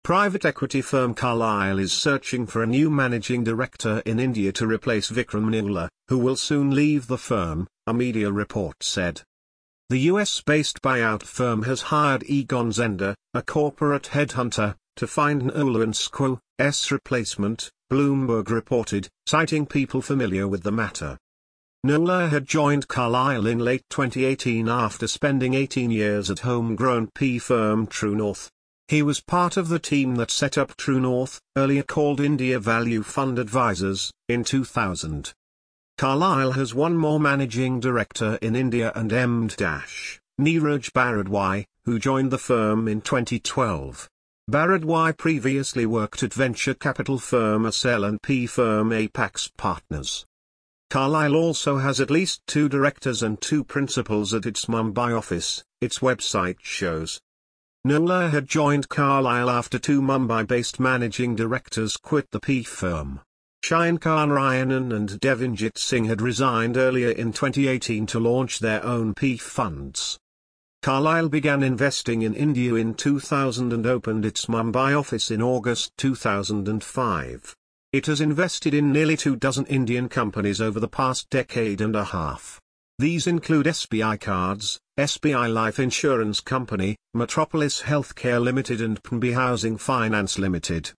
Private equity firm Carlyle is searching for a new managing director in India to replace Vikram Newala, who will soon leave the firm, a media report said. The US-based buyout firm has hired Egon Zehnder, a corporate headhunter, to find Newala and Squo's replacement, Bloomberg reported, citing people familiar with the matter. Newala had joined Carlyle in late 2018 after spending 18 years at homegrown PE firm True North. He was part of the team that set up True North, earlier called India Value Fund Advisors, in 2000. Carlyle has one more managing director in India and Neeraj Bharadwaj, who joined the firm in 2012. Bharadwaj previously worked at venture capital firm Accel and PE firm Apax Partners. Carlyle also has at least 2 directors and 2 principals at its Mumbai office, its website shows. Newala had joined Carlyle after 2 Mumbai-based managing directors quit the PE firm. Shankar Narayanan and Devanjit Singh had resigned earlier in 2018 to launch their own PE funds. Carlyle began investing in India in 2000 and opened its Mumbai office in August 2005. It has invested in nearly 24 Indian companies over the past decade and a half. These include SBI Cards, SBI Life Insurance Company, Metropolis Healthcare Limited and PNB Housing Finance Limited.